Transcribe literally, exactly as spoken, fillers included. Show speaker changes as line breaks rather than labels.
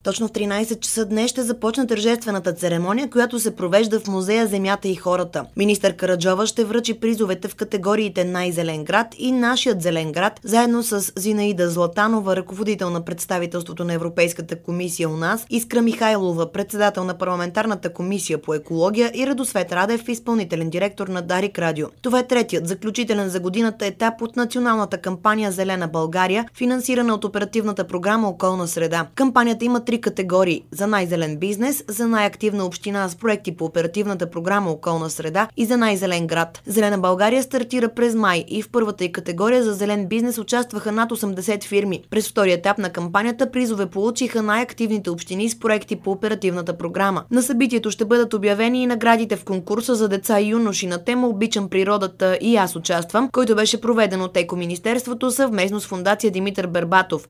Точно в тринайсет часа днес ще започне тържествената церемония, която се провежда в музея Земята и хората. Министър Караджова ще връчи призовете в категориите Най-зелен град и Нашият зелен град, заедно с Зинаида Златанова, ръководител на представителството на Европейската комисия у нас, Искра Михайлова, председател на парламентарната комисия по екология, и Радосвет Радев, изпълнителен директор на Дарик Радио. Това е третият заключителен за годината етап от националната кампания Зелена България, финансирана от оперативната програма Околна среда. Кампанията има три категории: за най-зелен бизнес, за най-активна община с проекти по оперативната програма Околна среда и за най-зелен град. Зелена България стартира през май и в първата й категория за зелен бизнес участваха над осемдесет фирми. През втория етап на кампанията призове получиха най-активните общини с проекти по оперативната програма. На събитието ще бъдат обявени и наградите в конкурса за деца и юноши на тема "Обичам природата и аз участвам", който беше проведен от Еко Министерството съвместно с Фондация Димитър Бербатов.